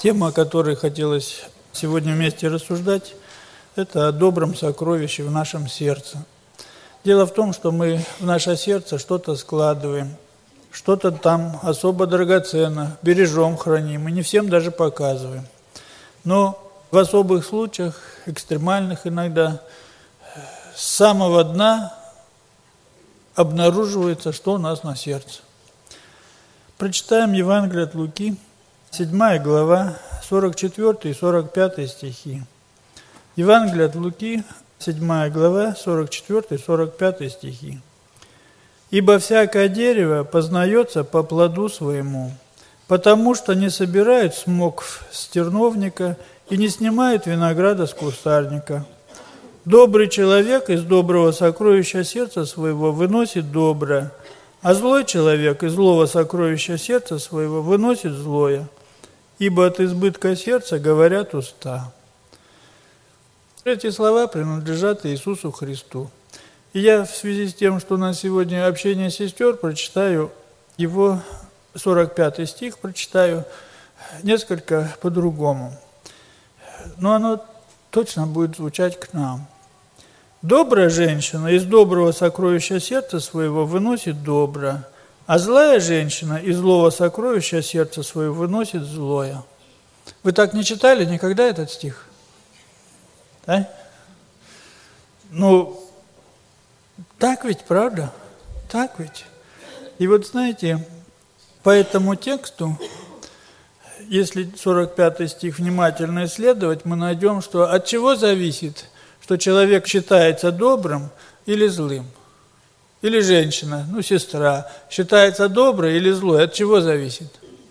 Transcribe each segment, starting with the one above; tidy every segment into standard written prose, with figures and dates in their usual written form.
Тема, о которой хотелось сегодня вместе рассуждать, это о добром сокровище в нашем сердце. Дело в том, что мы в наше сердце что-то складываем, что-то там особо драгоценно, бережем, храним, и не всем даже показываем. Но в особых случаях, экстремальных иногда, с самого дна обнаруживается, что у нас на сердце. Прочитаем Евангелие от Луки, 7 глава, 44 и 45 стихи. Евангелие от Луки, 7 глава, 44 и 45 стихи. «Ибо всякое дерево познается по плоду своему, потому что не собирают смокв с терновника и не снимают винограда с кустарника. Добрый человек из доброго сокровища сердца своего выносит доброе, а злой человек из злого сокровища сердца своего выносит злое. Ибо от избытка сердца говорят уста». Эти слова принадлежат Иисусу Христу. И я в связи с тем, что у нас сегодня общение сестер, прочитаю его 45 стих, прочитаю несколько по-другому. Но оно точно будет звучать к нам. «Добрая женщина из доброго сокровища сердца своего выносит доброе, а злая женщина из злого сокровища сердца своего выносит злое». Вы так не читали никогда этот стих? Да? Ну, так ведь, правда? Так ведь? И вот знаете, по этому тексту, если 45 стих внимательно исследовать, мы найдем, что от чего зависит, что человек считается добрым или злым. Или женщина, сестра, считается доброй или злой. От чего зависит?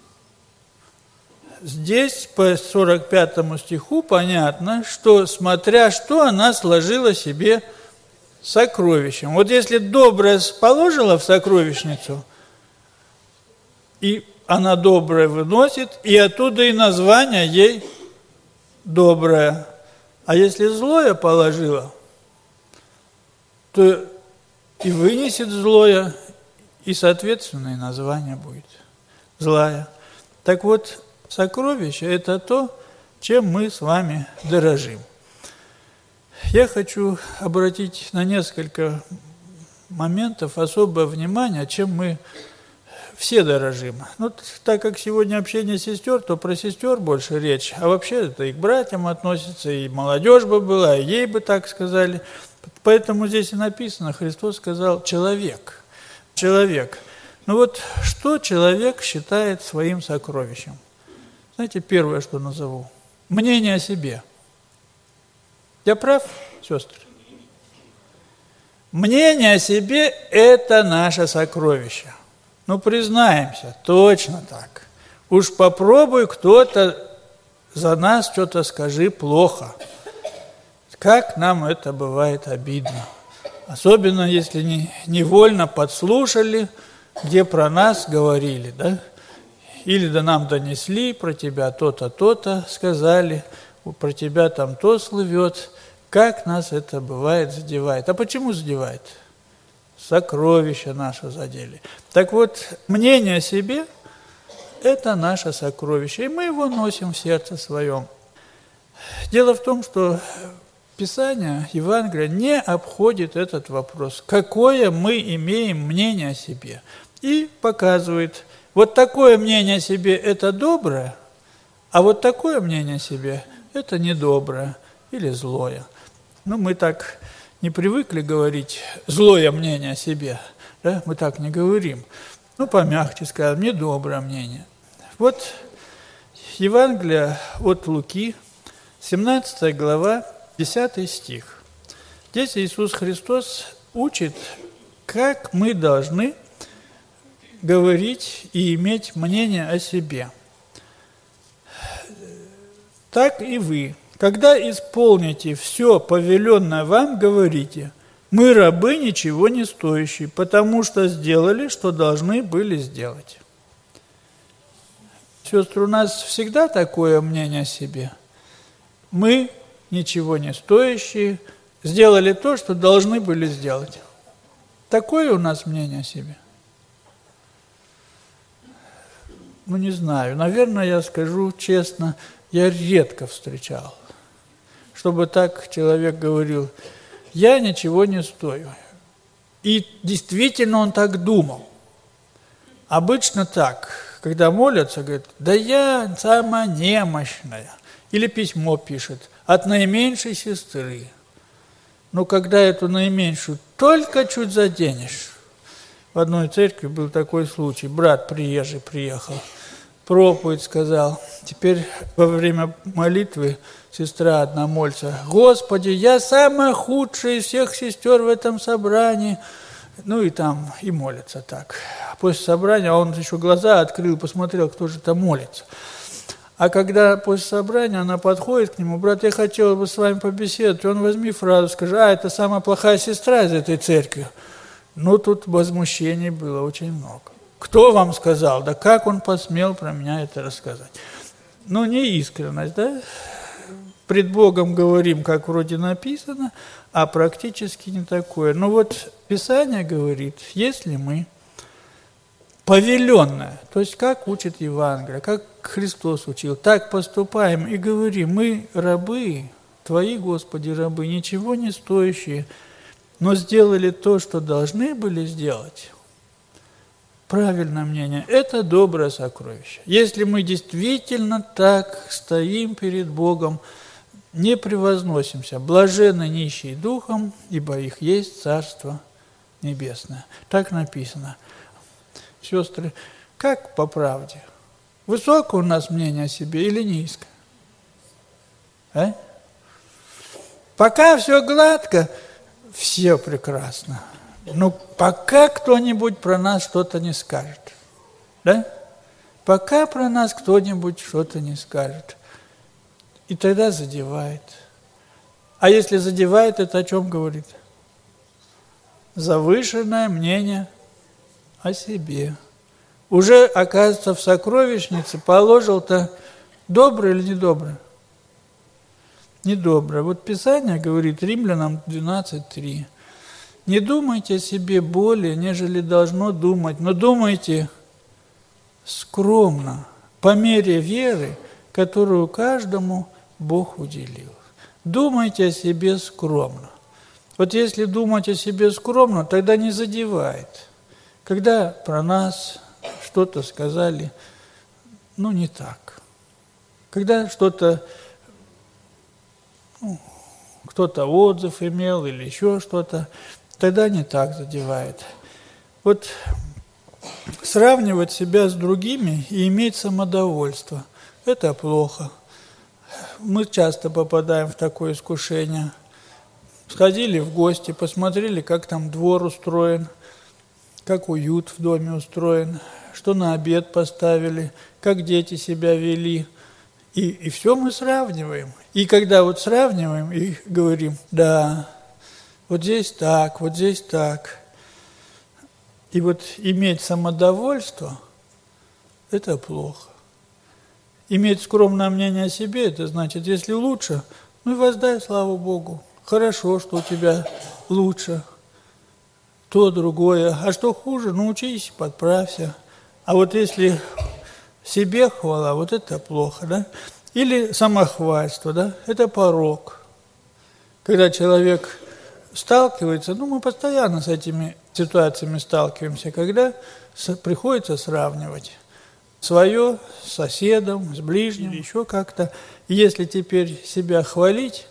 Здесь по 45 стиху понятно, что смотря что она сложила себе сокровищем. Вот если доброе положила в сокровищницу, и она доброе выносит, и оттуда и название ей доброе. А если злое положила, то и вынесет злое, и, соответственно, и название будет злая. Так вот, сокровище – это то, чем мы с вами дорожим. Я хочу обратить на несколько моментов особое внимание, чем мы все дорожим. Так как сегодня общение сестер, то про сестер больше речь, а вообще это и к братьям относится, и молодежь бы была, и ей бы так сказали. Поэтому здесь и написано, Христос сказал «человек». Человек. Что человек считает своим сокровищем? Знаете, первое, что назову? Мнение о себе. Я прав, сестры? Мнение о себе – это наше сокровище. Признаемся, точно так. Уж попробуй кто-то за нас что-то скажи плохо. Как нам это бывает обидно. Особенно, если невольно подслушали, где про нас говорили, да? Или нам донесли, про тебя то-то, то-то сказали, про тебя там то слывет. Как нас это бывает задевает. А почему задевает? Сокровища наше задели. Так вот, мнение о себе – это наше сокровище, и мы его носим в сердце своем. Дело в том, что Писание, Евангелие не обходит этот вопрос. Какое мы имеем мнение о себе? И показывает, вот такое мнение о себе – это доброе, а вот такое мнение о себе – это недоброе или злое. Мы так не привыкли говорить злое мнение о себе, да? Мы так не говорим. Помягче скажем, недоброе мнение. Вот Евангелие от Луки, 17 глава, 10 стих. Здесь Иисус Христос учит, как мы должны говорить и иметь мнение о себе. Так и вы, когда исполните все повеленное вам, говорите: мы рабы ничего не стоящие, потому что сделали, что должны были сделать. Сестры, у нас всегда такое мнение о себе. Мы ничего не стоящие, сделали то, что должны были сделать. Такое у нас мнение о себе. не знаю, наверное, я скажу честно, я редко встречал, чтобы так человек говорил: я ничего не стою. И действительно он так думал. Обычно так, когда молятся, говорят: да я самая немощная. Или письмо пишет: от наименьшей сестры. Но когда эту наименьшую только чуть заденешь. В одной церкви был такой случай. Брат приезжий приехал, проповедь сказал. Теперь во время молитвы сестра одна молится: Господи, я самая худшая из всех сестер в этом собрании. И молится так. После собрания он еще глаза открыл, посмотрел, кто же там молится. А когда после собрания она подходит к нему: брат, я хотела бы с вами побеседовать. Он: возьми фразу, скажи: это самая плохая сестра из этой церкви. Тут возмущений было очень много. Кто вам сказал? Да как он посмел про меня это рассказать? Неискренность, да? Пред Богом говорим, как вроде написано, а практически не такое. Писание говорит, если мы повеленное, то есть как учит Евангелие, как Христос учил, так поступаем и говорим: мы рабы, Твои, Господи, рабы, ничего не стоящие, но сделали то, что должны были сделать. Правильное мнение – это доброе сокровище. Если мы действительно так стоим перед Богом, не превозносимся: блаженны нищие духом, ибо их есть Царство Небесное. Так написано. Сестры, как по правде? Высокое у нас мнение о себе или низкое? Пока все гладко, все прекрасно. Пока кто-нибудь про нас что-то не скажет. Да? Пока про нас кто-нибудь что-то не скажет. И тогда задевает. А если задевает, это о чем говорит? Завышенное мнение о себе. Уже, оказывается, в сокровищнице положил-то доброе или недоброе? Недоброе. Писание говорит, Римлянам 12:3. Не думайте о себе более, нежели должно думать, но думайте скромно, по мере веры, которую каждому Бог уделил. Думайте о себе скромно. Если думать о себе скромно, тогда не задевает. Когда про нас что-то сказали, не так. Когда что-то, кто-то отзыв имел или еще что-то, тогда не так задевает. Сравнивать себя с другими и иметь самодовольство – это плохо. Мы часто попадаем в такое искушение. Сходили в гости, посмотрели, как там двор устроен, как уют в доме устроен, что на обед поставили, как дети себя вели. И все мы сравниваем. И когда сравниваем и говорим: да, здесь так, здесь так. И иметь самодовольство – это плохо. Иметь скромное мнение о себе – это значит, если лучше, и воздай славу Богу. Хорошо, что у тебя лучше, то, другое. А что хуже, научись, подправься. А если себе хвала, это плохо, да? Или самохвальство, да? Это порок. Когда человек сталкивается, мы постоянно с этими ситуациями сталкиваемся, когда приходится сравнивать свое с соседом, с ближним, или еще как-то. И если теперь себя хвалить,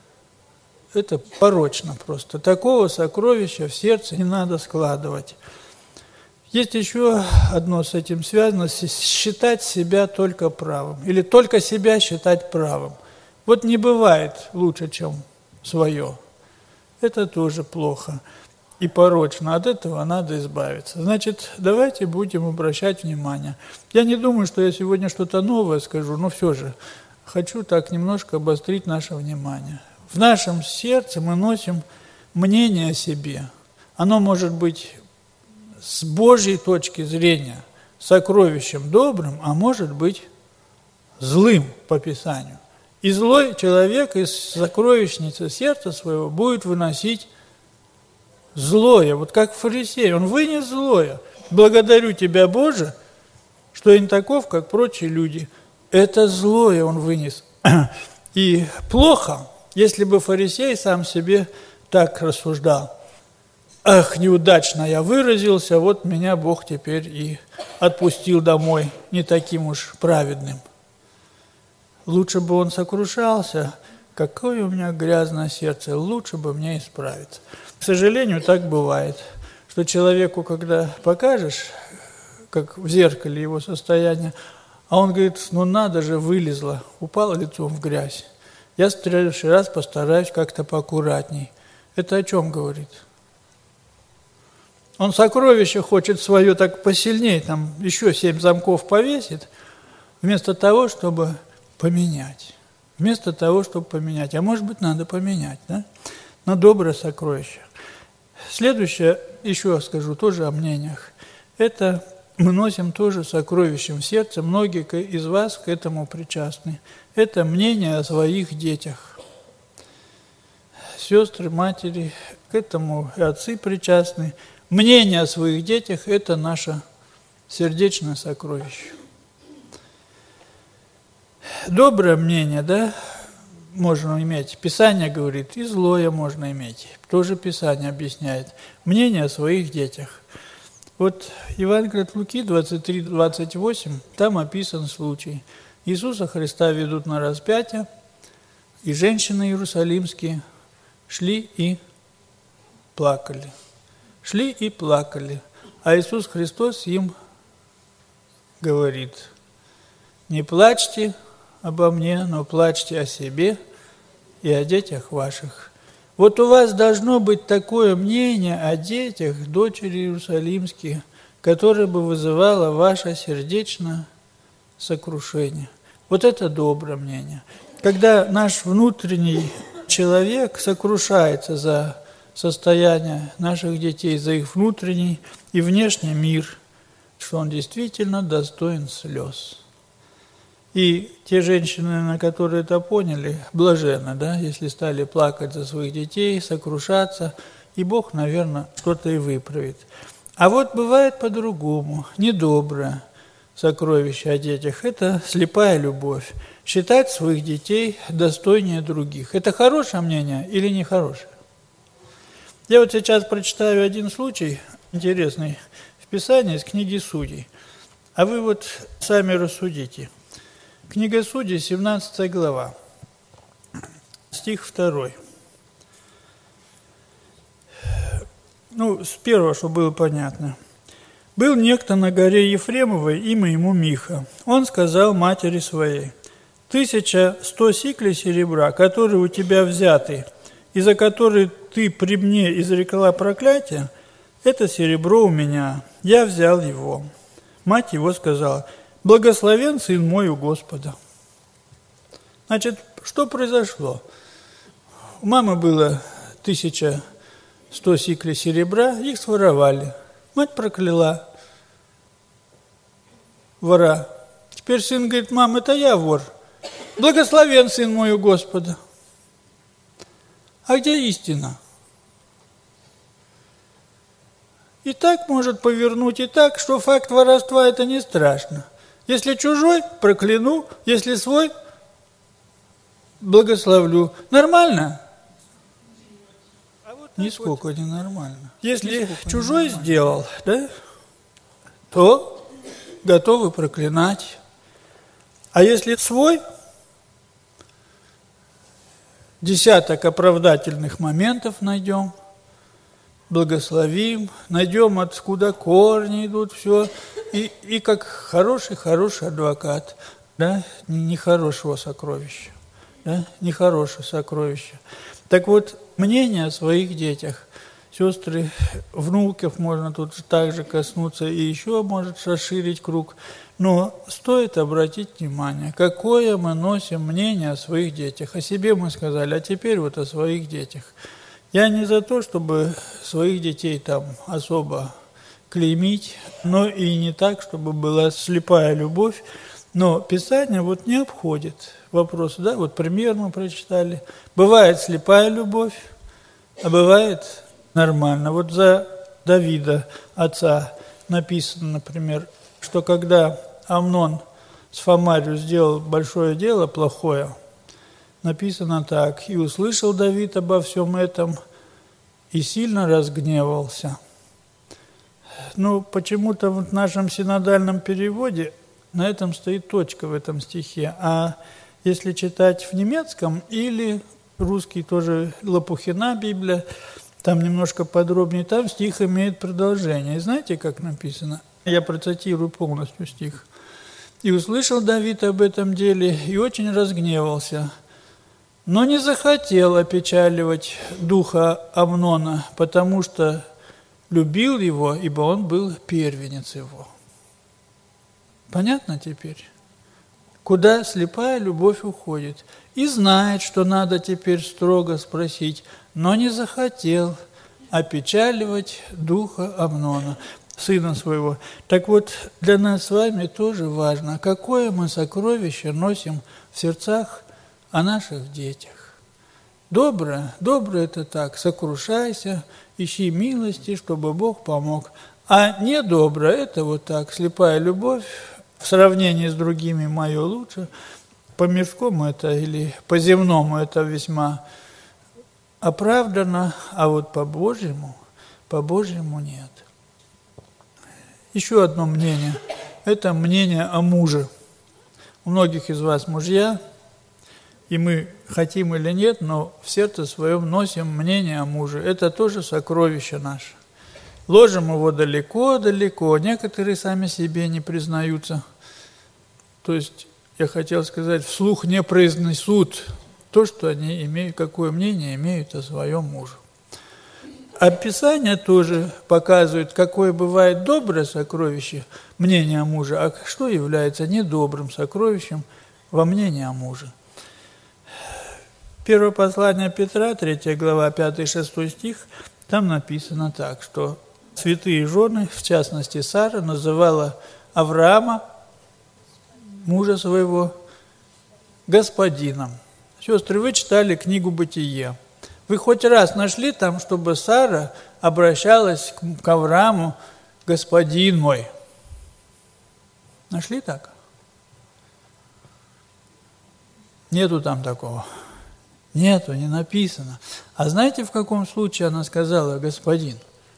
это порочно просто. Такого сокровища в сердце не надо складывать. Есть еще одно с этим связано: считать себя только правым. Или только себя считать правым. Не бывает лучше, чем свое. Это тоже плохо и порочно. От этого надо избавиться. Значит, давайте будем обращать внимание. Я не думаю, что я сегодня что-то новое скажу, но все же хочу так немножко обострить наше внимание. В нашем сердце мы носим мнение о себе. Оно может быть с Божьей точки зрения сокровищем добрым, а может быть злым по Писанию. И злой человек из сокровищницы сердца своего будет выносить злое, как фарисей. Он вынес злое. Благодарю Тебя, Боже, что я не таков, как прочие люди. Это злое он вынес. И плохо, если бы фарисей сам себе так рассуждал. Ах, неудачно я выразился, вот меня Бог теперь и отпустил домой не таким уж праведным. Лучше бы он сокрушался, какое у меня грязное сердце, лучше бы мне исправиться. К сожалению, так бывает, что человеку, когда покажешь, как в зеркале его состояние, а он говорит, ну надо же, вылезло, упало лицом в грязь. Я в следующий раз постараюсь как-то поаккуратней. Это о чем говорит? Он сокровище хочет свое так посильнее, там еще 7 замков повесит, вместо того, чтобы поменять. Вместо того, чтобы поменять. А может быть, надо поменять, да? На доброе сокровище. Следующее, еще скажу, тоже о мнениях. Это мы носим тоже сокровищем в сердце. Многие из вас к этому причастны. Это мнение о своих детях. Сестры, матери, к этому и отцы причастны. Мнение о своих детях – это наше сердечное сокровище. Доброе мнение, да, можно иметь. Писание говорит, и злое можно иметь. Тоже Писание объясняет. Мнение о своих детях. Вот Евангелие от Луки 23-28, там описан случай. Иисуса Христа ведут на распятие, и женщины иерусалимские шли и плакали. Шли и плакали. А Иисус Христос им говорит, не плачьте обо мне, но плачьте о себе и о детях ваших. Вот у вас должно быть такое мнение о детях, дочери иерусалимские, которое бы вызывало ваше сердечное сокрушение. Вот это доброе мнение. Когда наш внутренний человек сокрушается за состояние наших детей, за их внутренний и внешний мир, что он действительно достоин слез. И те женщины, на которые это поняли, блаженны, да, если стали плакать за своих детей, сокрушаться, и Бог, наверное, что-то и выправит. А вот бывает по-другому, недоброе сокровище о детях – это слепая любовь. Считать своих детей достойнее других. Это хорошее мнение или нехорошее? Я вот сейчас прочитаю один случай интересный в Писании из книги Судей. А вы вот сами рассудите. Книга Судей, 17 глава, стих 2. Ну, с первого, чтобы было понятно. «Был некто на горе Ефремовой, имя ему Миха. Он сказал матери своей, 1100 сиклей серебра, которые у тебя взяты, и за которые ты при мне изрекла проклятие, это серебро у меня, я взял его». Мать его сказала, «Благословен сын мой у Господа». Значит, что произошло? У мамы было 1100 сиклей серебра, их своровали. Мать прокляла вора. Теперь сын говорит, мам, это я вор. Благословен сын мой у Господа. А где истина? И так может повернуть, и так, что факт воровства это не страшно. Если чужой, прокляну, если свой, благословлю. Нормально? Нисколько не нормально. Если чужой сделал, да, то готовы проклинать. А если свой, десяток оправдательных моментов найдем, благословим, найдем, откуда корни идут, все. И как хороший адвокат, да, нехорошего сокровища, да, нехорошее сокровище. Так вот, мнение о своих детях, сестры, внуков можно тут также коснуться, и еще может расширить круг. Но стоит обратить внимание, какое мы носим мнение о своих детях. О себе мы сказали, а теперь вот о своих детях. Я не за то, чтобы своих детей там особо клеймить, но и не так, чтобы была слепая любовь. Но Писание вот не обходит вопросы, да, вот пример мы прочитали. Бывает слепая любовь, а бывает нормально. Вот за Давида, отца, написано, например, что когда Амнон с Фомарью сделал большое дело, плохое, написано так: «И услышал Давид обо всем этом, и сильно разгневался». Ну, почему-то в нашем синодальном переводе на этом стоит точка в этом стихе. А если читать в немецком или русский тоже Лопухина Библия, там немножко подробнее, там стих имеет продолжение. И знаете, как написано? Я процитирую полностью стих. «И услышал Давид об этом деле, и очень разгневался, но не захотел опечаливать духа Амнона, потому что любил его, ибо он был первенец его». Понятно теперь? Куда слепая любовь уходит. И знает, что надо теперь строго спросить, но не захотел опечаливать духа Амнона, сына своего. Так вот, для нас с вами тоже важно, какое мы сокровище носим в сердцах о наших детях. Доброе это так, сокрушайся, ищи милости, чтобы Бог помог. А недоброе это вот так, слепая любовь, в сравнении с другими мое лучше. По мирскому это или по земному это весьма оправдано, а вот по Божьему нет. Еще одно мнение. Это мнение о муже. У многих из вас мужья, и мы хотим или нет, но в сердце своем носим мнение о муже. Это тоже сокровище наше. Ложим его далеко-далеко. Некоторые сами себе не признаются. То есть, я хотел сказать, вслух не произнесут то, что они имеют, какое мнение имеют о своем муже. А Писание тоже показывает, какое бывает доброе сокровище, мнение о муже, а что является недобрым сокровищем во мнении о муже. Первое послание Петра, 3 глава, 5-6 стих, там написано так, что святые жены, в частности Сара, называла Авраама, мужа своего, господином. Сестры, вы читали книгу «Бытие». Вы хоть раз нашли там, чтобы Сара обращалась к Аврааму: «Господин мой»? Нашли так? Нету там такого. Нету, не написано. А знаете, в каком случае она сказала «господин»?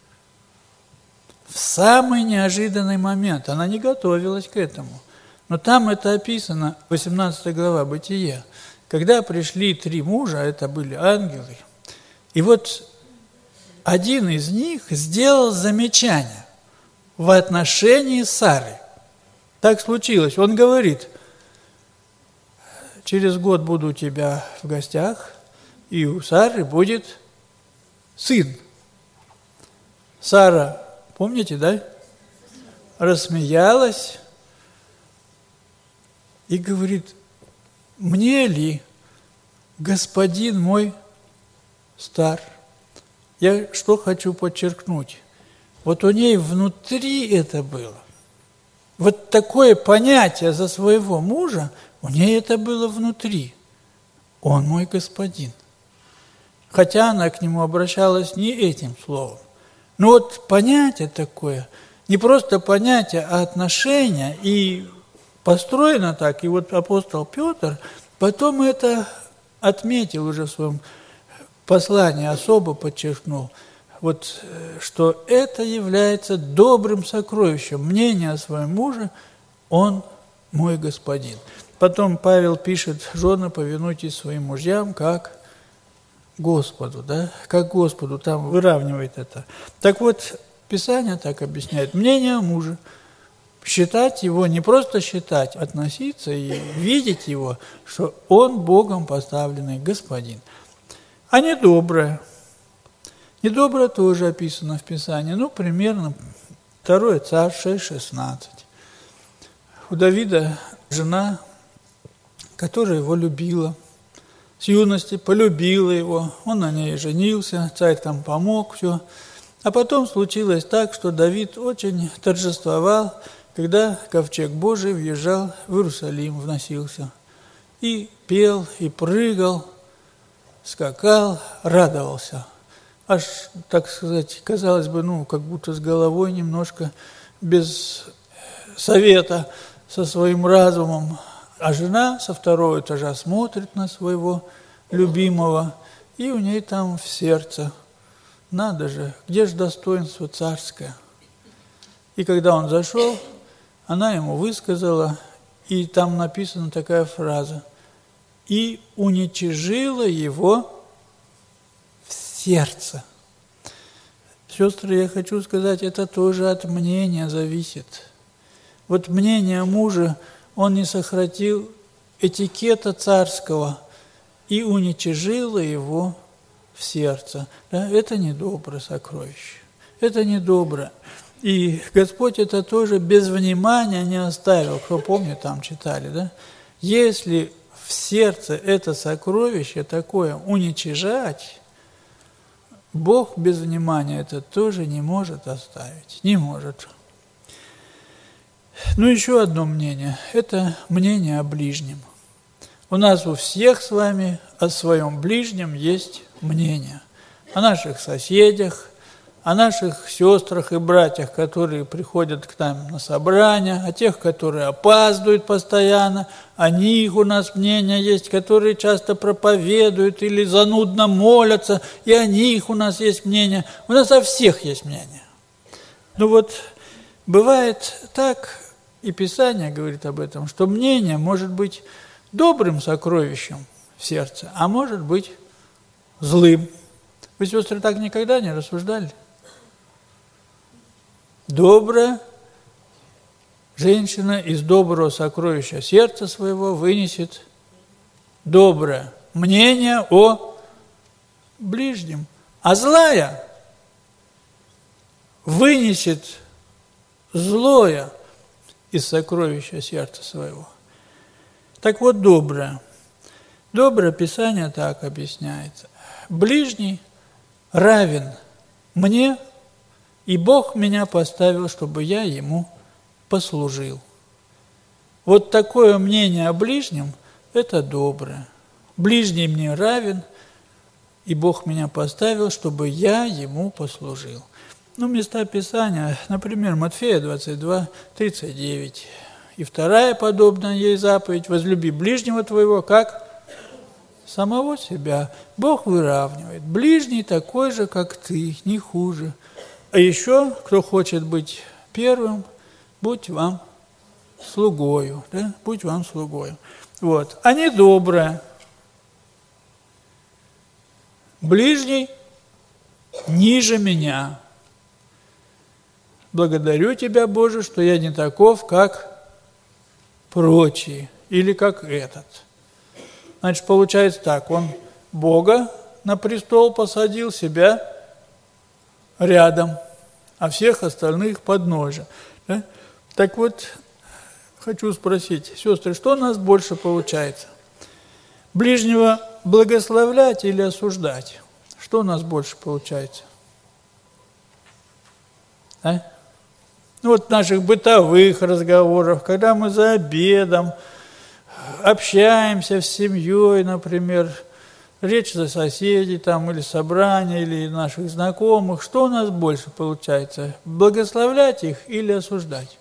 В самый неожиданный момент. Она не готовилась к этому. Но там это описано, 18 глава «Бытие». Когда пришли 3 мужа, это были ангелы, и вот один из них сделал замечание в отношении Сары. Так случилось. Он говорит: через год буду у тебя в гостях, и у Сары будет сын. Сара, помните, да? Рассмеялась и говорит: мне ли господин мой стар? Я что хочу подчеркнуть? Вот у ней внутри это было. Вот такое понятие за своего мужа, у ней это было внутри. Он мой господин. Хотя она к нему обращалась не этим словом. Но вот понятие такое, не просто понятие, а отношение, и построено так. И вот апостол Петр потом это отметил уже в своем послании, особо подчеркнул, вот, что это является добрым сокровищем. Мнение о своем муже: он мой господин. Потом Павел пишет: жены, повинуйтесь своим мужьям, как Господу, да? Как Господу, там выравнивает это. Так вот, Писание так объясняет. Мнение о муже. Считать его, не просто считать, относиться и видеть его, что он Богом поставленный господин. А недоброе. Недоброе тоже описано в Писании. Ну, примерно 2 Царь 6:16. У Давида жена, которая его любила, с юности полюбила его, он на ней женился, царь там помог, все. А потом случилось так, что Давид очень торжествовал, когда ковчег Божий въезжал в Иерусалим, вносился. И пел, и прыгал, скакал, радовался. Аж, так сказать, казалось бы, как будто с головой немножко без совета, со своим разумом, а жена со второго этажа смотрит на своего любимого, и у ней там в сердце: надо же, где же достоинство царское? И когда он зашел, она ему высказала, и там написана такая фраза: «И уничижила его в сердце». Сестры, я хочу сказать, это тоже от мнения зависит. Вот мнение мужа, он не сохранил этикета царского и уничижила его в сердце. Да, это недоброе сокровище. Это недобро. И Господь это тоже без внимания не оставил. Кто помнит, там читали, да? Если в сердце это сокровище такое уничижать, Бог без внимания это тоже не может оставить. Не может. Ну, еще одно мнение. Это мнение о ближнем. У нас у всех с вами о своем ближнем есть мнение. О наших соседях, о наших сестрах и братьях, которые приходят к нам на собрания, о тех, которые опаздывают постоянно, о них у нас мнение есть, которые часто проповедуют или занудно молятся, и о них у нас есть мнение. У нас о всех есть мнение. Ну вот, бывает так, и Писание говорит об этом, что мнение может быть добрым сокровищем в сердце, а может быть злым. Вы, сестры, так никогда не рассуждали? Добрая женщина из доброго сокровища сердца своего вынесет доброе мнение о ближнем, а злая вынесет злое из сокровища сердца своего. Так вот, доброе. Доброе Писание так объясняется. Ближний равен мне, и Бог меня поставил, чтобы я ему послужил. Вот такое мнение о ближнем – это доброе. Ближний мне равен, и Бог меня поставил, чтобы я ему послужил. Ну, места Писания, например, Матфея 22, 39. И вторая подобная ей заповедь: возлюби ближнего твоего, как самого себя. Бог выравнивает. Ближний такой же, как ты, не хуже. А еще, кто хочет быть первым, будь вам слугою. Да? Будь вам слугою. Вот. А не доброе. Ближний ниже меня. Благодарю тебя, Боже, что я не таков, как прочие, или как этот. Значит, получается так, он Бога на престол посадил, себя рядом, а всех остальных подножие. Да? Так вот, хочу спросить, сестры, что у нас больше получается? Ближнего благословлять или осуждать? Что у нас больше получается? А? Ну, вот в наших бытовых разговорах, когда мы за обедом общаемся с семьей, например, речь за соседей там, или собрания, или наших знакомых, что у нас больше получается? Благословлять их или осуждать?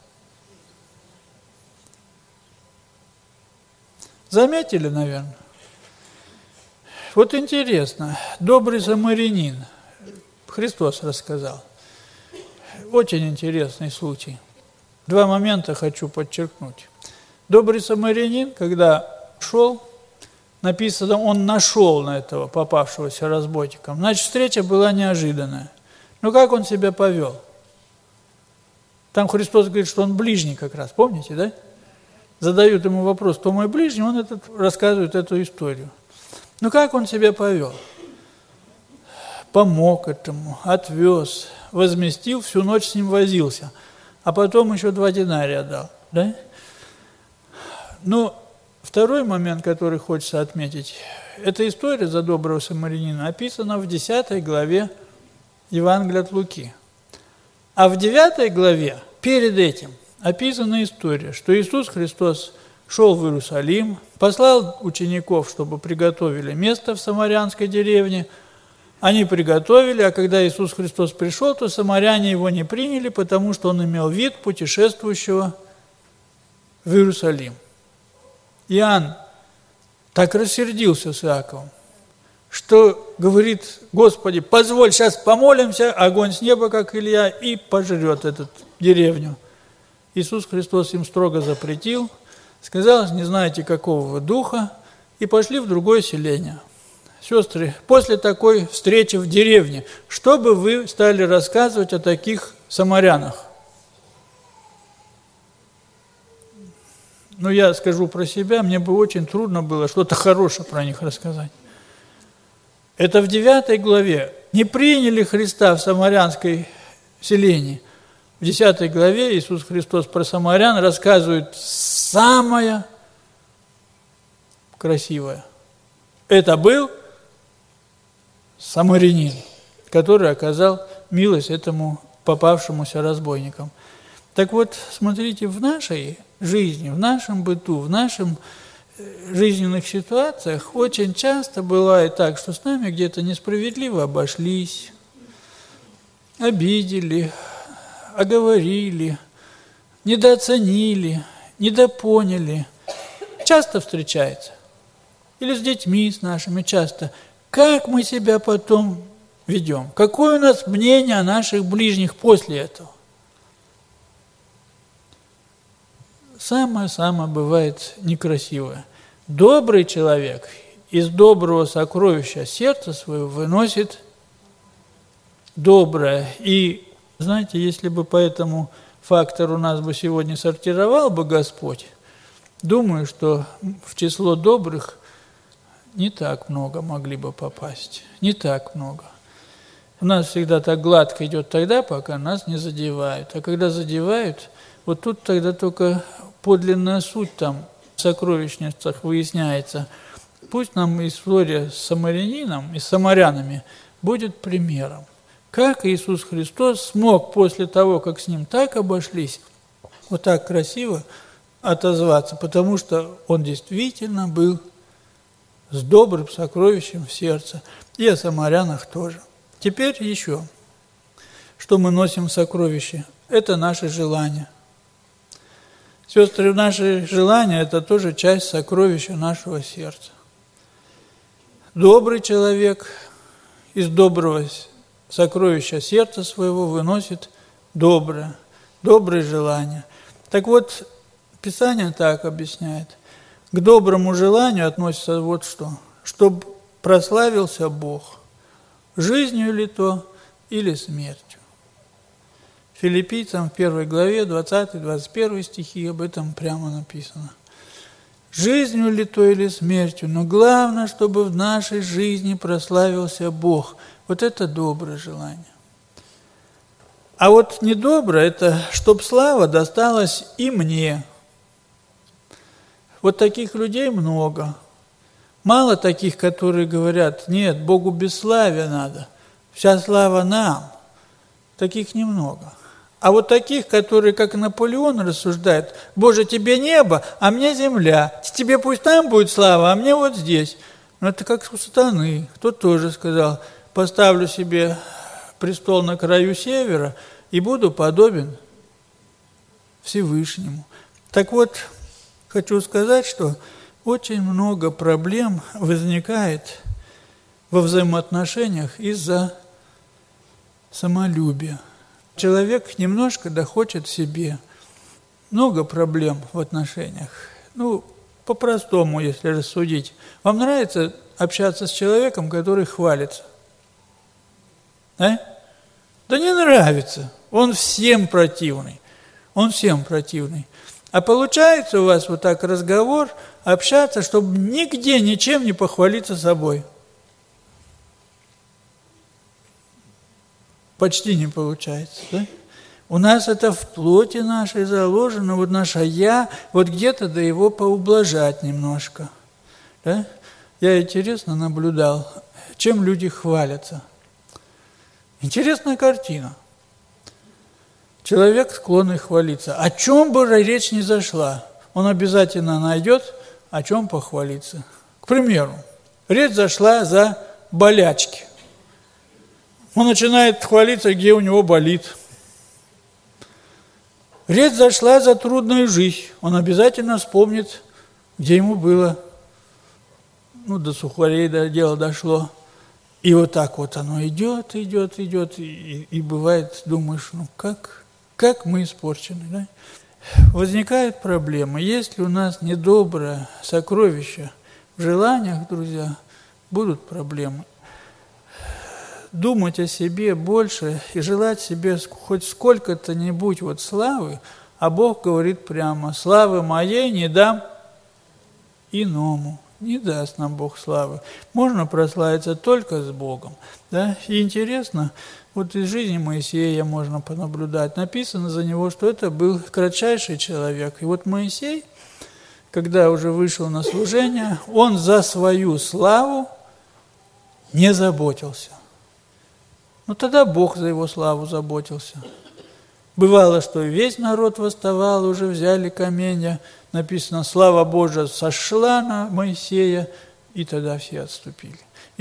Заметили, наверное? Вот интересно, добрый самарянин, Христос рассказал. Очень интересный случай. Два момента хочу подчеркнуть. Добрый самарянин, когда шел, написано, он нашел на этого попавшегося разбойника. Значит, встреча была неожиданная. Но как он себя повел? Там Христос говорит, что он ближний как раз, помните, да? Задают ему вопрос, кто мой ближний, он рассказывает эту историю. Ну как он себя повел? Помог этому, отвез, возместил, всю ночь с ним возился, а потом еще 2 динария дал. Да? Ну, второй момент, который хочется отметить, эта история за доброго самарянина описана в 10 главе Евангелия от Луки. А в 9 главе, перед этим, описана история, что Иисус Христос шел в Иерусалим, послал учеников, чтобы приготовили место в самарянской деревне. Они приготовили, а когда Иисус Христос пришел, то самаряне его не приняли, потому что он имел вид путешествующего в Иерусалим. Иоанн так рассердился с Иаковом, что говорит: Господи, позволь, сейчас помолимся, огонь с неба, как Илья, и пожрет эту деревню. Иисус Христос им строго запретил, сказал: не знаете, какого вы духа, и пошли в другое селение. Сестры, после такой встречи в деревне, что бы вы стали рассказывать о таких самарянах? Ну, я скажу про себя, мне бы очень трудно было что-то хорошее про них рассказать. Это в 9 главе. Не приняли Христа в самарянской селении. В 10 главе Иисус Христос про самарян рассказывает самое красивое. Это был самарянин, который оказал милость этому попавшемуся разбойникам. Так вот, смотрите, в нашей жизни, в нашем быту, в наших жизненных ситуациях очень часто бывает так, что с нами где-то несправедливо обошлись, обидели, оговорили, недооценили, недопоняли. Часто встречается. Или с детьми с нашими часто. Как мы себя потом ведем? Какое у нас мнение о наших ближних после этого? Самое-самое бывает некрасивое. Добрый человек из доброго сокровища сердца своего выносит доброе. И, знаете, если бы по этому фактору нас бы сегодня сортировал бы Господь, думаю, что в число добрых не так много могли бы попасть. Не так много. У нас всегда так гладко идет тогда, пока нас не задевают. А когда задевают, вот тут тогда только подлинная суть там в сокровищницах выясняется. Пусть нам история с самарянином и с самарянами будет примером. Как Иисус Христос смог после того, как с ним так обошлись, вот так красиво отозваться, потому что он действительно был с добрым сокровищем в сердце. И о самарянах тоже. Теперь еще, что мы носим в сокровище, это наши желания. Сестры, наши желания – это тоже часть сокровища нашего сердца. Добрый человек из доброго сокровища сердца своего выносит добрые желания. Так вот, Писание так объясняет. К доброму желанию относится вот что. Чтобы прославился Бог, жизнью ли то или смертью. Филиппийцам в 1 главе 20-21 стихи об этом прямо написано. Жизнью ли то или смертью, но главное, чтобы в нашей жизни прославился Бог. Вот это доброе желание. А вот недоброе – это чтоб слава досталась и мне. Вот таких людей много. Мало таких, которые говорят: нет, Богу бесславие надо, вся слава нам. Таких немного. А вот таких, которые, как Наполеон, рассуждают: Боже, тебе небо, а мне земля. Тебе пусть там будет слава, а мне вот здесь. Но это как у сатаны. Кто-то тоже сказал: поставлю себе престол на краю севера и буду подобен Всевышнему. Так вот, хочу сказать, что очень много проблем возникает во взаимоотношениях из-за самолюбия. Человек немножко хочет себе. Много проблем в отношениях. Ну, по-простому, если рассудить. Вам нравится общаться с человеком, который хвалится? Да? Да не нравится. Он всем противный. А получается у вас вот так разговор, общаться, чтобы нигде ничем не похвалиться собой. Почти не получается, да? У нас это в плоти нашей заложено, вот наше «я», вот где-то да его поублажать немножко. Да? Я интересно наблюдал, чем люди хвалятся. Интересная картина. Человек склонный хвалиться. О чем бы речь ни зашла, он обязательно найдет, о чем похвалиться. К примеру, речь зашла за болячки. Он начинает хвалиться, где у него болит. Речь зашла за трудную жизнь. Он обязательно вспомнит, где ему было. До сухарей дело дошло. И вот так вот оно идет, и бывает, думаешь, как мы испорчены, да? Возникает проблема. Если у нас недоброе сокровище в желаниях, друзья, будут проблемы. Думать о себе больше и желать себе хоть сколько-то-нибудь славы, а Бог говорит прямо: славы моей не дам иному. Не даст нам Бог славы. Можно прославиться только с Богом. Да? И интересно, из жизни Моисея можно понаблюдать. Написано за него, что это был кратчайший человек. И Моисей, когда уже вышел на служение, он за свою славу не заботился. Тогда Бог за его славу заботился. Бывало, что весь народ восставал, уже взяли каменья. Написано, слава Божия сошла на Моисея, и тогда все отступили.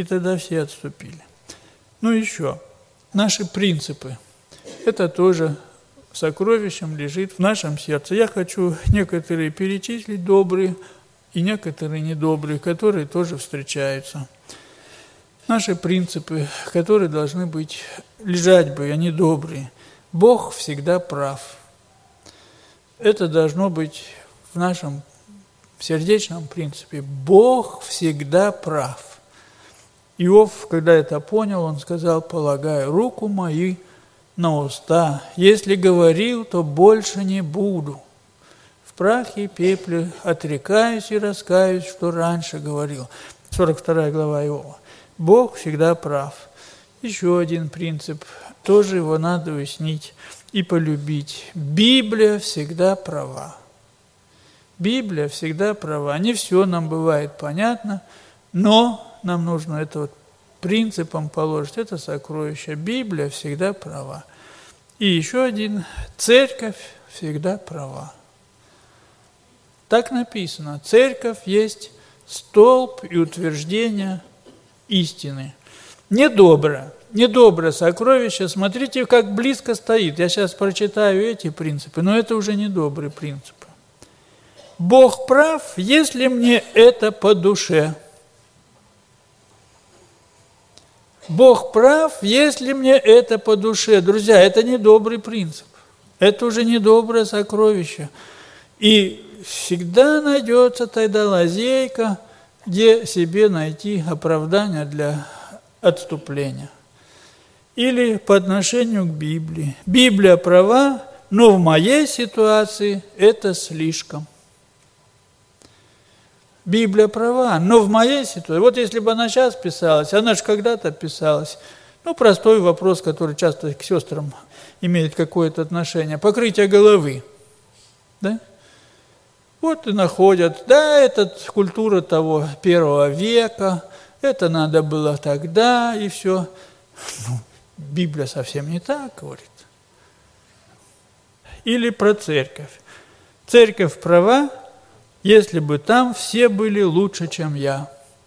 Еще, наши принципы. Это тоже сокровищем лежит в нашем сердце. Я хочу некоторые перечислить, добрые, и некоторые недобрые, которые тоже встречаются. Наши принципы, которые должны лежать бы, они добрые. Бог всегда прав. Это должно быть в нашем сердечном принципе. Бог всегда прав. Иов, когда это понял, он сказал: полагаю руку мою на уста. Если говорил, то больше не буду. В прахе и пепле отрекаюсь и раскаюсь, что раньше говорил. 42 глава Иова. Бог всегда прав. Еще один принцип. Тоже его надо уяснить и полюбить. Библия всегда права. Библия всегда права. Не все нам бывает понятно, но нам нужно это принципом положить. Это сокровище. Библия всегда права. И еще один. Церковь всегда права. Так написано. Церковь есть столб и утверждение истины. Недоброе сокровище. Смотрите, как близко стоит. Я сейчас прочитаю эти принципы, но это уже недобрые принципы. Бог прав, если мне это по душе. Бог прав, если мне это по душе. Друзья, это недобрый принцип. Это уже недоброе сокровище. И всегда найдется тогда лазейка, где себе найти оправдание для отступления. Или по отношению к Библии. Библия права, но в моей ситуации это слишком. Библия права, но в моей ситуации. Если бы она сейчас писалась, она же когда-то писалась. Простой вопрос, который часто к сестрам имеет какое-то отношение. Покрытие головы. Да? И находят, это культура того 1 века, это надо было тогда, и все. Библия совсем не так говорит. Или про церковь. Церковь права, если бы там все были лучше, чем я.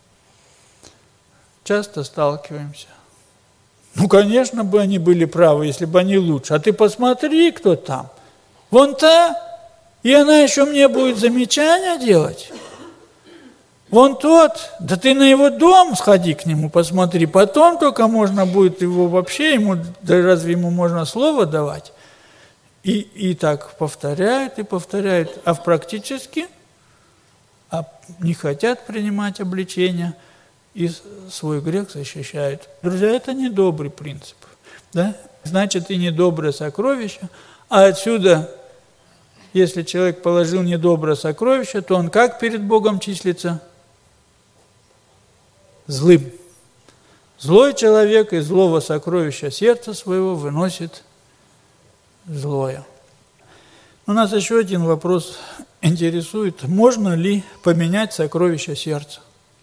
Часто сталкиваемся. Конечно бы они были правы, если бы они лучше. А ты посмотри, кто там. Вон та, и она еще мне будет замечания делать. Вон тот, да ты на его дом сходи к нему, посмотри. Потом только можно будет его вообще, да разве ему можно слово давать? И так повторяют и повторяют. А практически не хотят принимать обличения и свой грех защищают. Друзья, это недобрый принцип. Да? Значит, и недоброе сокровище. А отсюда, если человек положил недоброе сокровище, то он как перед Богом числится? Злым. Злой человек из злого сокровища сердца своего выносит злое. У нас еще один вопрос интересует. Можно ли поменять сокровище сердца?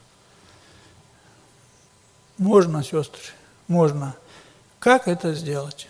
Можно, сестры, можно. Как это сделать?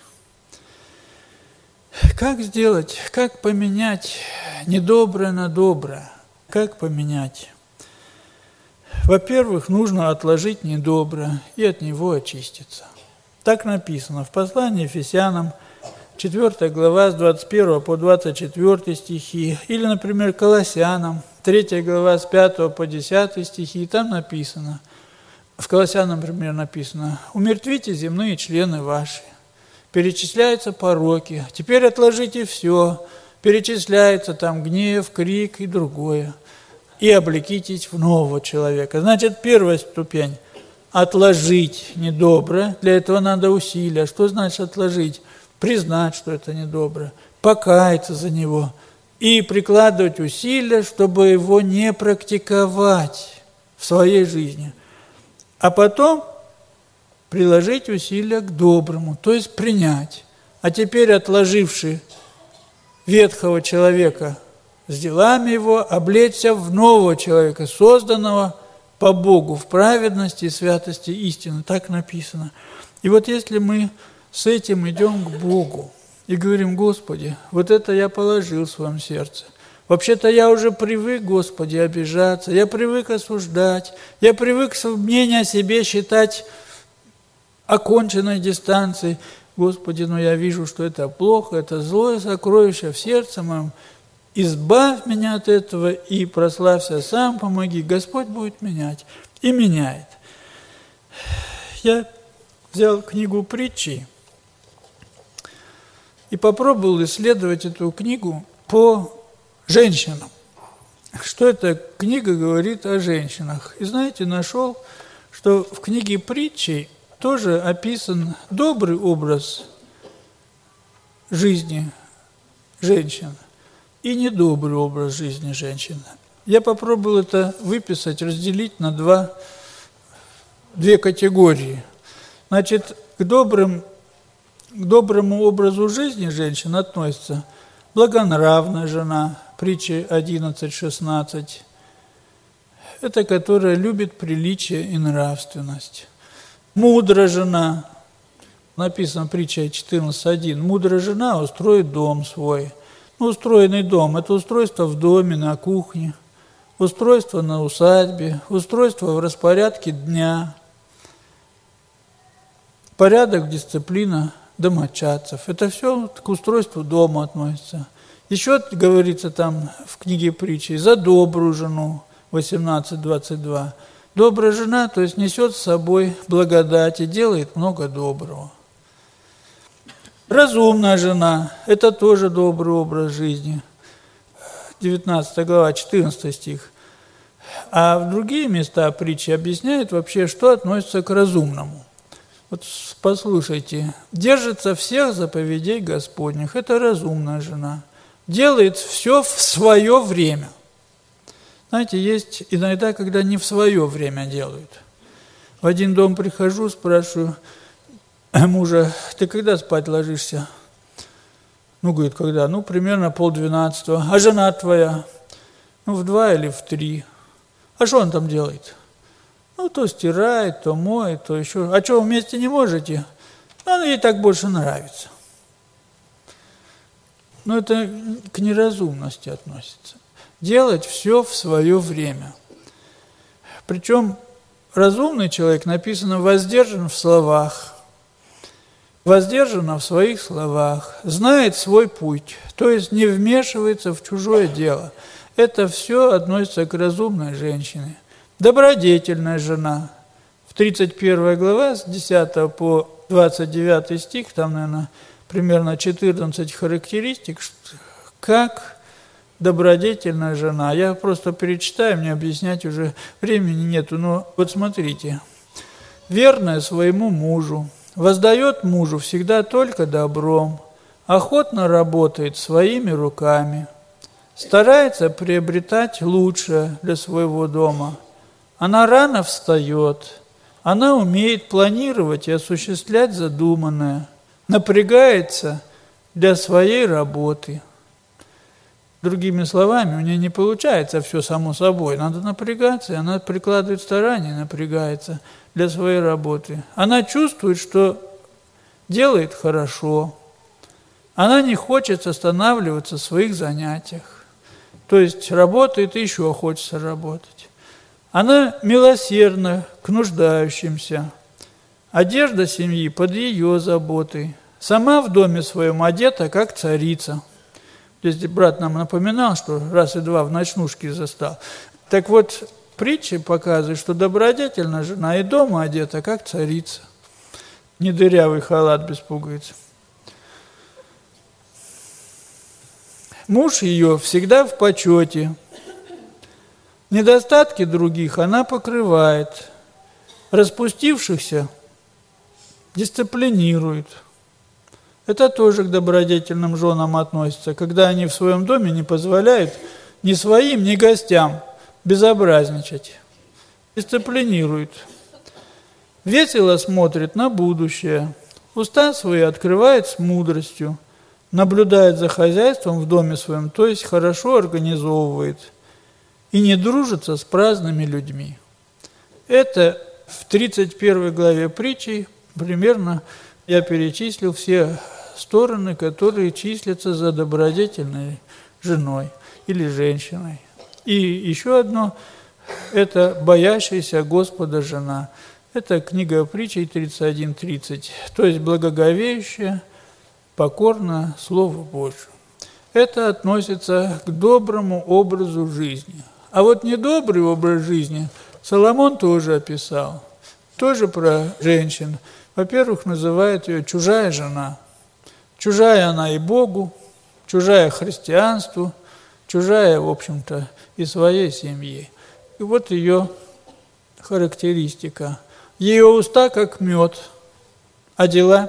Как сделать? Как поменять недоброе на доброе? Как поменять? Во-первых, нужно отложить недоброе и от него очиститься. Так написано в послании Ефесянам, 4 глава с 21 по 24 стихи, или, например, Колоссянам, 3 глава с 5 по 10 стихи, там написано, в Колоссянам, например, написано: «Умертвите земные члены ваши». Перечисляются пороки. Теперь отложите все. Перечисляется там гнев, крик и другое. И облекитесь в нового человека. Значит, первая ступень – отложить недоброе. Для этого надо усилия. Что значит отложить? Признать, что это недоброе. Покаяться за него. И прикладывать усилия, чтобы его не практиковать в своей жизни. А потом приложить усилия к доброму, то есть принять. А теперь, отложивший ветхого человека с делами его, облечься в нового человека, созданного по Богу в праведности и святости истины. Так написано. И вот если мы с этим идем к Богу и говорим: Господи, вот это я положил в своем сердце. Вообще-то я уже привык, Господи, обижаться, я привык осуждать, я привык мнение о себе считать оконченной дистанцией. Господи, но я вижу, что это плохо, это злое сокровище в сердце моем. Избавь меня от этого и прославься сам, помоги. Господь будет менять. И меняет. Я взял книгу притчи и попробовал исследовать эту книгу по женщинам. Что эта книга говорит о женщинах? И знаете, нашел, что в книге притчи тоже описан добрый образ жизни женщин и недобрый образ жизни женщин. Я попробовал это выписать, разделить на две категории. Значит, к доброму образу жизни женщин относится благонравная жена, притча 11:16. Это которая любит приличие и нравственность. Мудрая жена, написано притча 14:1, мудрая жена устроит дом свой. Устроенный дом – это устройство в доме, на кухне, устройство на усадьбе, устройство в распорядке дня, порядок, дисциплина домочадцев. Это все к устройству дома относится. Еще говорится там в книге притчи за добрую жену, 18:22. Добрая жена, то есть несет с собой благодать и делает много доброго. Разумная жена – это тоже добрый образ жизни. 19 глава, 14 стих. А в другие места притчи объясняют вообще, что относится к разумному. Вот послушайте. «Держится всех заповедей Господних» – это разумная жена. Делает все в свое время. Знаете, есть иногда, когда не в свое время делают. В один дом прихожу, спрашиваю мужа: ты когда спать ложишься? Говорит, когда? Примерно 11:30. А жена твоя? В 2 или в 3. А что он там делает? То стирает, то моет, то еще. А что, вместе не можете? Ей так больше нравится. Это к неразумности относится. Делать все в свое время. Причем разумный человек, написано, воздержан в словах. Воздержана в своих словах, знает свой путь, то есть не вмешивается в чужое дело. Это все относится к разумной женщине. Добродетельная жена. В 31 глава, с 10 по 29 стих, там, наверное, примерно 14 характеристик, как добродетельная жена. Я просто перечитаю, мне объяснять уже времени нету, но вот смотрите. Верная своему мужу, воздает мужу всегда только добром, охотно работает своими руками, старается приобретать лучшее для своего дома. Она рано встает, она умеет планировать и осуществлять задуманное, напрягается для своей работы. Другими словами, у нее не получается все само собой, надо напрягаться, и она прикладывает старания, напрягается для своей работы. Она чувствует, что делает хорошо. Она не хочет останавливаться в своих занятиях. То есть работает и еще хочется работать. Она милосердна к нуждающимся. Одежда семьи под ее заботой. Сама в доме своем одета, как царица. Здесь брат нам напоминал, что раз и два в ночнушке застал. Так вот, притчи показывают, что добродетельная жена и дома одета, как царица. Не дырявый халат без пуговиц. Муж ее всегда в почете. Недостатки других она покрывает. Распустившихся дисциплинирует. Это тоже к добродетельным женам относится, когда они в своем доме не позволяют ни своим, ни гостям безобразничать. Дисциплинирует. Весело смотрит на будущее. Уста свои открывает с мудростью. Наблюдает за хозяйством в доме своем, то есть хорошо организовывает. И не дружится с праздными людьми. Это в 31 главе притчи примерно я перечислил все стороны, которые числятся за добродетельной женой или женщиной. И еще одно – это боящаяся Господа жена. Это книга притчей 31:30, то есть благоговеющая, покорна Слову Божию. Это относится к доброму образу жизни. А вот недобрый образ жизни Соломон тоже описал, тоже про женщин. Во-первых, называет ее чужая жена. Чужая она и Богу, чужая христианству, чужая, в общем-то, и своей семье. И вот ее характеристика. Ее уста как мед, а дела,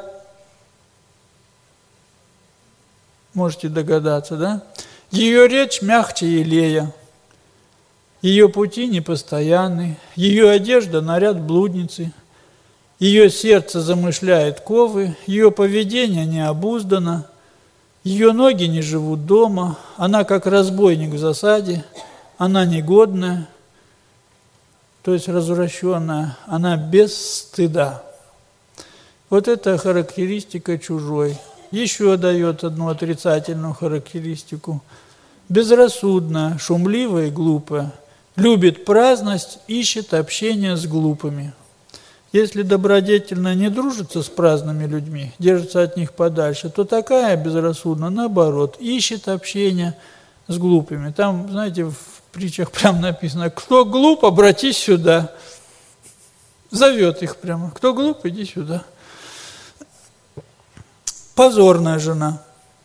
можете догадаться, да? Ее речь мягче елея, ее пути непостоянны, ее одежда наряд блудницы, ее сердце замышляет ковы, ее поведение необуздано, ее ноги не живут дома, она как разбойник в засаде, она негодная, то есть развращенная, она без стыда. Вот это характеристика чужой. Еще дает одну отрицательную характеристику. Безрассудная, шумливая и глупая. Любит праздность, ищет общение с глупыми. Если добродетельно не дружится с праздными людьми, держится от них подальше, то такая безрассудная, наоборот, ищет общение с глупыми. Там, знаете, в притчах прямо написано: кто глуп, обратись сюда. Зовет их прямо. Кто глуп, иди сюда. Позорная жена.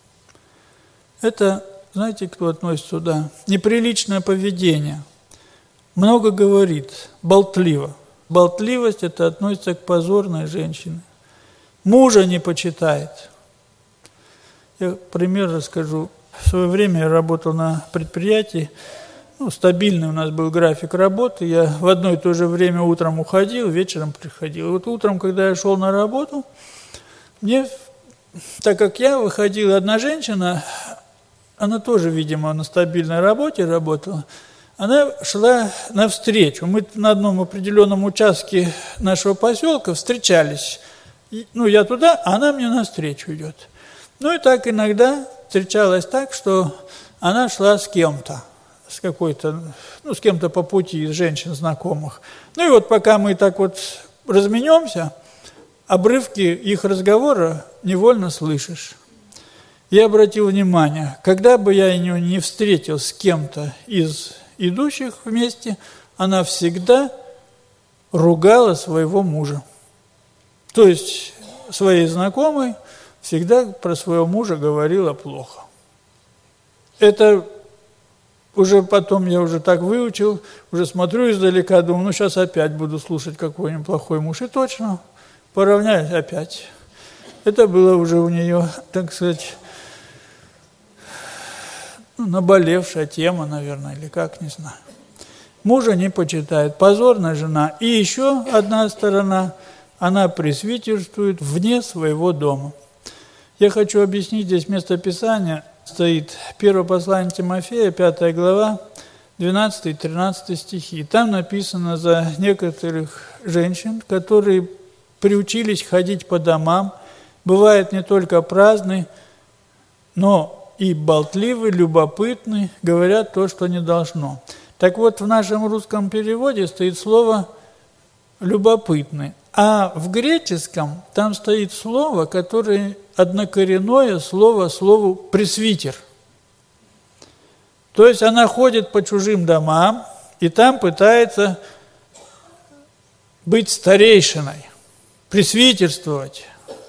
Это, знаете, кто относится сюда? Неприличное поведение. Много говорит, болтливо. Болтливость – это относится к позорной женщине. Мужа не почитает. Я пример расскажу. В свое время я работал на предприятии. Стабильный у нас был график работы. Я в одно и то же время утром уходил, вечером приходил. И вот утром, когда я шел на работу, мне, так как я выходил, одна женщина, она тоже, видимо, на стабильной работе работала, она шла навстречу. Мы на одном определенном участке нашего поселка встречались. Я туда, а она мне навстречу идет. И так иногда встречалось так, что она шла с кем-то, с какой-то, с кем-то по пути из женщин знакомых. И вот пока мы так вот разменемся, обрывки их разговора невольно слышишь. Я обратил внимание, когда бы я ее не встретил с кем-то из идущих вместе, она всегда ругала своего мужа. То есть своей знакомой всегда про своего мужа говорила плохо. Это уже потом я уже так выучил, уже смотрю издалека, думаю, сейчас опять буду слушать, какой неплохой муж. И точно, поравняюсь опять. Это было уже у нее, так сказать, наболевшая тема, наверное, или как, не знаю. Мужа не почитает, позорная жена. И еще одна сторона, она пресвитерствует вне своего дома. Я хочу объяснить, здесь местописание стоит 1 послание Тимофея, 5 глава, 12-13 стихи. Там написано за некоторых женщин, которые приучились ходить по домам, бывает не только праздны, но и болтливы, любопытны, говорят то, что не должно. Так вот, в нашем русском переводе стоит слово «любопытны», а в греческом там стоит слово, которое однокоренное слово слову «пресвитер». То есть она ходит по чужим домам и там пытается быть старейшиной, пресвитерствовать.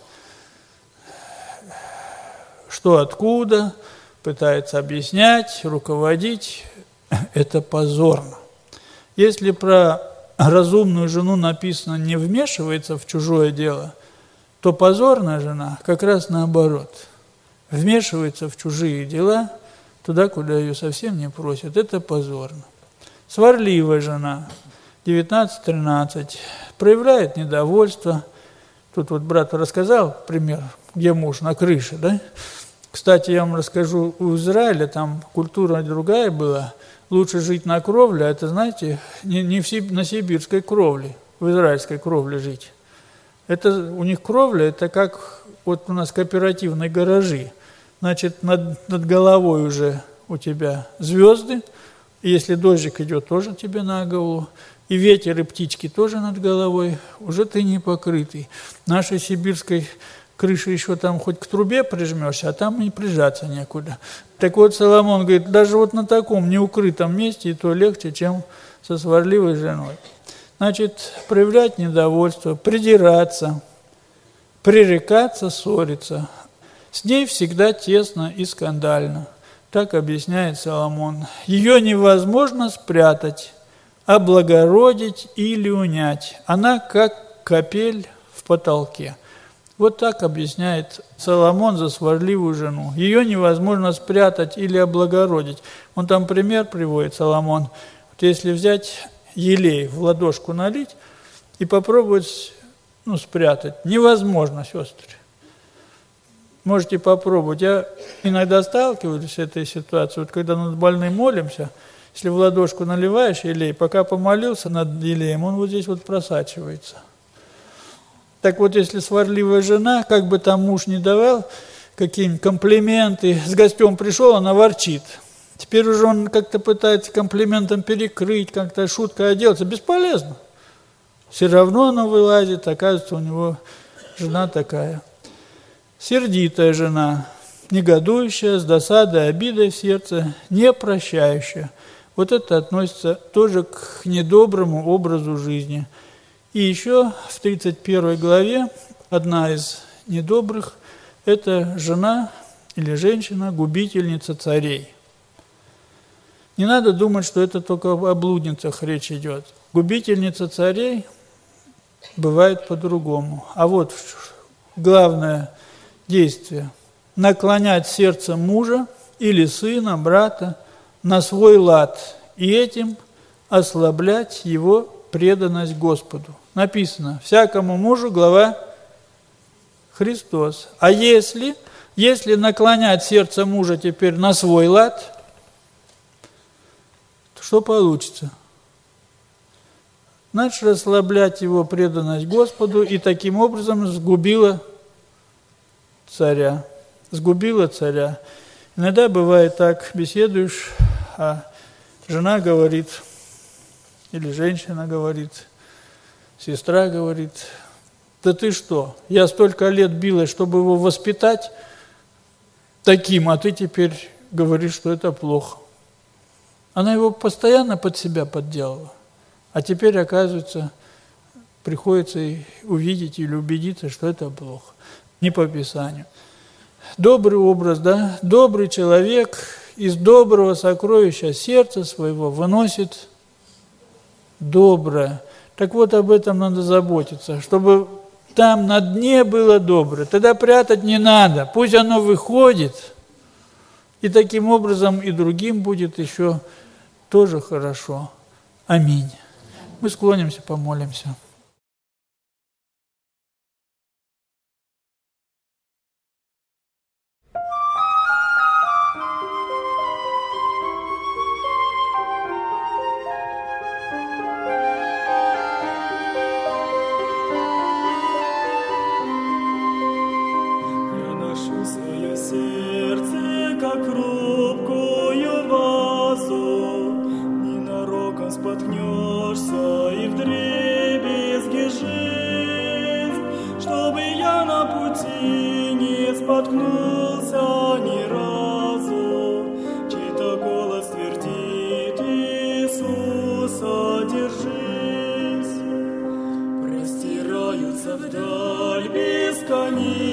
Что откуда, пытается объяснять, руководить. Это позорно. Если про разумную жену написано «не вмешивается в чужое дело», то позорная жена как раз наоборот. Вмешивается в чужие дела, туда, куда ее совсем не просят. Это позорно. Сварливая жена, 19:13, проявляет недовольство. Тут вот брат рассказал пример, где муж на крыше, да? Кстати, я вам расскажу, у Израиля там культура другая была. Лучше жить на кровле, а это, знаете, не на сибирской кровле, в израильской кровле жить. Это у них кровля, это как вот у нас кооперативные гаражи. Значит, над головой уже у тебя звезды, и если дождик идет, тоже тебе на голову, и ветер, и птички тоже над головой, уже ты не покрытый. Нашей сибирской крыши еще там хоть к трубе прижмешься, а там и прижаться некуда. Так вот, Соломон говорит, даже вот на таком неукрытом месте и то легче, чем со сварливой женой. Значит, проявлять недовольство, придираться, пререкаться, ссориться. С ней всегда тесно и скандально. Так объясняет Соломон. Ее невозможно спрятать, облагородить или унять. Она как капель в потолке. Вот так объясняет Соломон за сварливую жену. Ее невозможно спрятать или облагородить. Он там пример приводит, Соломон. Вот если взять елей в ладошку налить и попробовать спрятать, невозможно, сестры. Можете попробовать. Я иногда сталкиваюсь с этой ситуацией. Вот когда над больным молимся, если в ладошку наливаешь елей, пока помолился над елеем, он вот здесь вот просачивается. Так вот, если сварливая жена, как бы там муж не давал какие-нибудь комплименты, с гостем пришел, она ворчит. Теперь уже он как-то пытается комплиментом перекрыть, как-то шуткой отделаться. Бесполезно. Все равно оно вылазит, оказывается, у него жена такая. Сердитая жена, негодующая, с досадой, обидой в сердце, не прощающая. Вот это относится тоже к недоброму образу жизни. И еще в 31 главе одна из недобрых – это жена или женщина, губительница царей. Не надо думать, что это только о блудницах речь идет. Губительница царей бывает по-другому. А вот главное действие – наклонять сердце мужа или сына, брата на свой лад и этим ослаблять его преданность Господу. Написано, всякому мужу глава Христос. А если наклонять сердце мужа теперь на свой лад, то что получится? Значит, расслаблять его преданность Господу и таким образом сгубила царя. Иногда бывает так, беседуешь, а жена говорит, или женщина говорит, сестра говорит, да ты что, я столько лет билась, чтобы его воспитать таким, а ты теперь говоришь, что это плохо. Она его постоянно под себя подделала, а теперь, оказывается, приходится увидеть или убедиться, что это плохо. Не по Писанию. Добрый образ, да? Добрый человек из доброго сокровища сердца своего выносит доброе. Так вот, об этом надо заботиться, чтобы там на дне было доброе. Тогда прятать не надо, пусть оно выходит, и таким образом и другим будет еще тоже хорошо. Аминь. Мы склонимся, помолимся. Споткнешься и вдребезги споткнулся ни разу, чей-то голос твердит: Иисуса держись. Простираются вдаль бесконечные